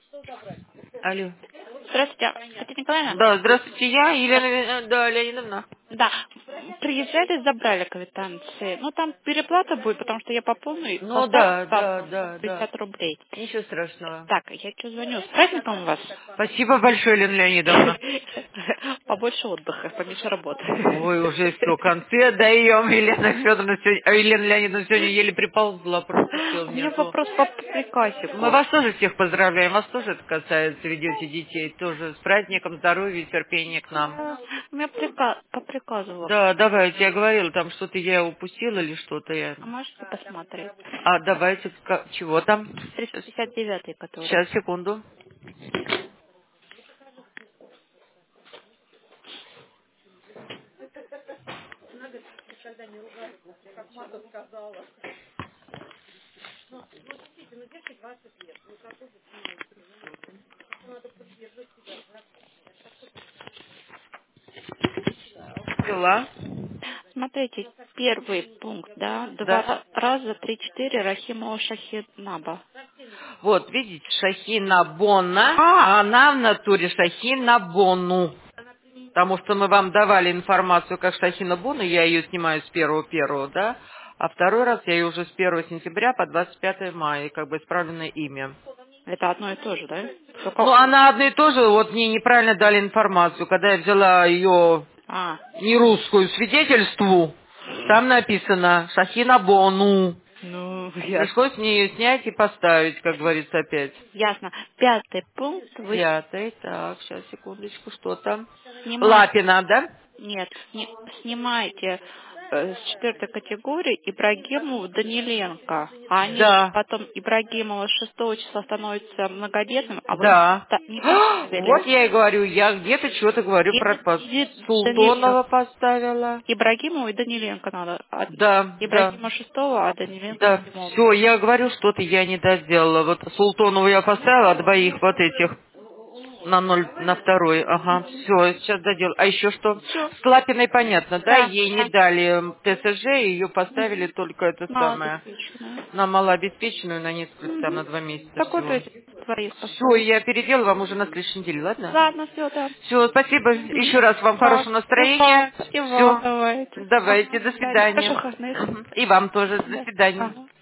Алло. Здравствуйте, Катерина Николаевна. Да, здравствуйте, я Елена, да, Леонидовна. Да, приезжали, забрали квитанции. Ну, там переплата будет, потому что я пополню, и Ну поставлю да, да, ставку да, да. 50 рублей. Ничего страшного. Так, я что звоню? С праздником вас? Спасибо большое, Елена Леонидовна. Побольше отдыха, поменьше работы. Ой, уже все, концы отдаем. Елена Федоровна сегодня, Елена Леонидовна сегодня еле приползла, просто сил У меня нету. вопрос по Мы приказику. вас тоже всех поздравляем, вас тоже это касается, ведете детей тоже с праздником, здоровья и терпения к нам. Да, у меня по приказу Да, вопрос. давайте, я говорила, там что-то я упустила или что-то я... А можете посмотреть? А, давайте, чего там? Сейчас, 359-й, который. сейчас, секунду. Взяла. Смотрите, первый пункт, да, Да. два раза, 3-4, Рахимова Шахинаба. Вот, видите, Шахина Бонна, а она в натуре Шахина Бонну. Потому что мы вам давали информацию как Шахина Бонну, я ее снимаю с 1.1, да? А второй раз я ее уже с 1 сентября по 25 мая, как бы исправленное имя. Это одно и то же, да? Ну, Только... она одно и то же, вот мне неправильно дали информацию. Когда я взяла ее А, не русскую свидетельству, там написано Шахина Бонну. ну, ясно. Пришлось мне ее снять и поставить, как говорится, опять. Ясно. Пятый пункт, вы Пятый, так, сейчас, секундочку, что там? снимаете, Лапина, да? нет, снимаете с четвертой категории Ибрагимову Даниленко. А они же Да, потом Ибрагимова с 6 числа становятся многодетным, а вы да. не поставили. Вот я и говорю, я где-то что-то говорю И, про Даниленко. Султонова поставила. Ибрагимову и Даниленко надо. Да, да, Ибрагима 6, а Даниленко да. 7. Все, я говорю, что-то я не доделала. Вот Султонову я поставила, а двоих вот этих на ноль, на второй. Ага, все, сейчас доделаю. А еще что? Все. С Лапиной понятно, да? Да, Ей не да. дали ТСЖ, ее поставили Угу. только это самое. Малообеспеченная. На малообеспеченную, на несколько, там, Угу. на 2 месяца Такой то всего. есть твоих Все, поставил. я переделаю вам уже на следующей неделе, ладно? Ладно, все, да. Все, спасибо. Угу. Еще раз вам Да, хорошего спасибо. настроения. И вам Все. давайте. Давайте, Ага. до Да, хороших свидания. выходных. Мгм. И вам тоже. До Да. свидания. Ага.